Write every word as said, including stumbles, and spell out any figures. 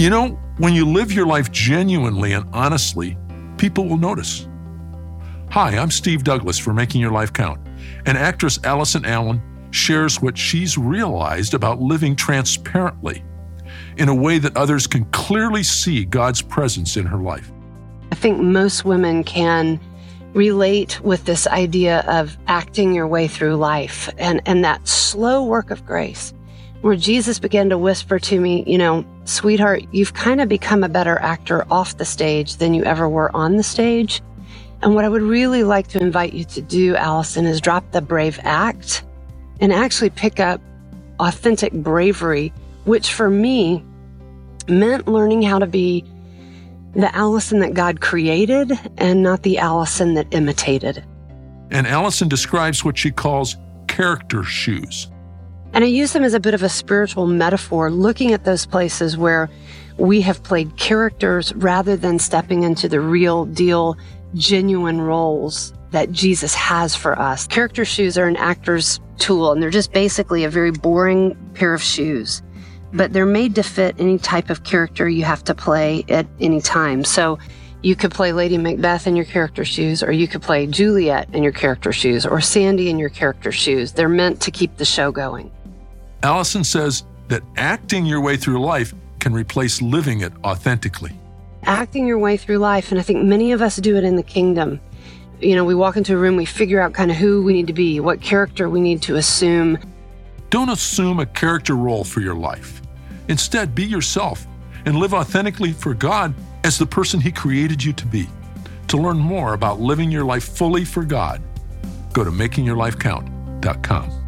You know, when you live your life genuinely and honestly, people will notice. Hi, I'm Steve Douglas for Making Your Life Count, and actress Allison Allen shares what she's realized about living transparently in a way that others can clearly see God's presence in her life. I think most women can relate with this idea of acting your way through life and, and that slow work of grace, where Jesus began to whisper to me, you know, sweetheart, you've kind of become a better actor off the stage than you ever were on the stage. And what I would really like to invite you to do, Allison, is drop the brave act and actually pick up authentic bravery, which for me meant learning how to be the Allison that God created and not the Allison that imitated. And Allison describes what she calls character shoes. And I use them as a bit of a spiritual metaphor, looking at those places where we have played characters rather than stepping into the real deal, genuine roles that Jesus has for us. Character shoes are an actor's tool, and they're just basically a very boring pair of shoes. But they're made to fit any type of character you have to play at any time. So you could play Lady Macbeth in your character shoes, or you could play Juliet in your character shoes, or Sandy in your character shoes. They're meant to keep the show going. Allison says that acting your way through life can replace living it authentically. Acting your way through life, and I think many of us do it in the kingdom. You know, we walk into a room, we figure out kind of who we need to be, what character we need to assume. Don't assume a character role for your life. Instead, be yourself and live authentically for God as the person He created you to be. To learn more about living your life fully for God, go to making your life count dot com.